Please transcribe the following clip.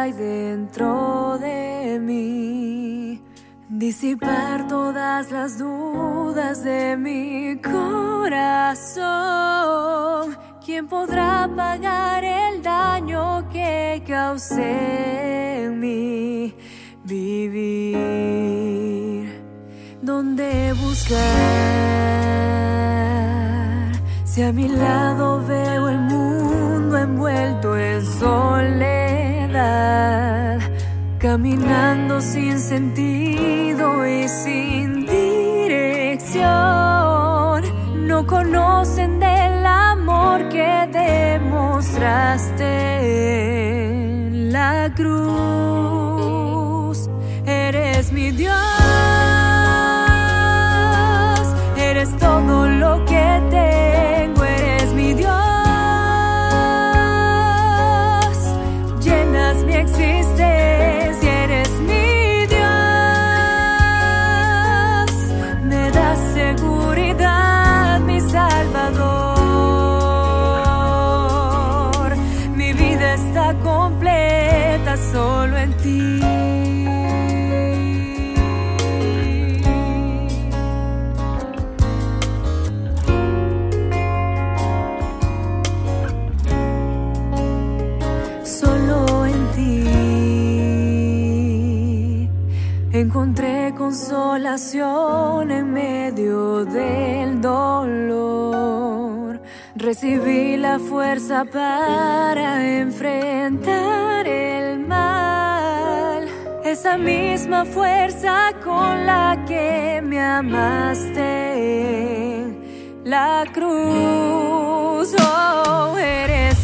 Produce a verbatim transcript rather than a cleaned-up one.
hay dentro de mí, disipar todas las dudas de mi corazón. ¿Quién podrá pagar el daño que causé en mí? Vivir, ¿dónde buscar? Si a mi lado veo el mundo envuelto en soledad, caminando sin sentido y sin dirección. No conocen del amor que demostraste en la cruz. Eres mi Dios, eres todo lo que tengo, eres mi Dios. Llenas mi existencia, eres mi Dios. Me das seguridad, mi Salvador. Mi vida está completa solo en ti. Encontré consolación en medio del dolor. Recibí la fuerza para enfrentar el mal. Esa misma fuerza con la que me amaste en la cruz. Oh, eres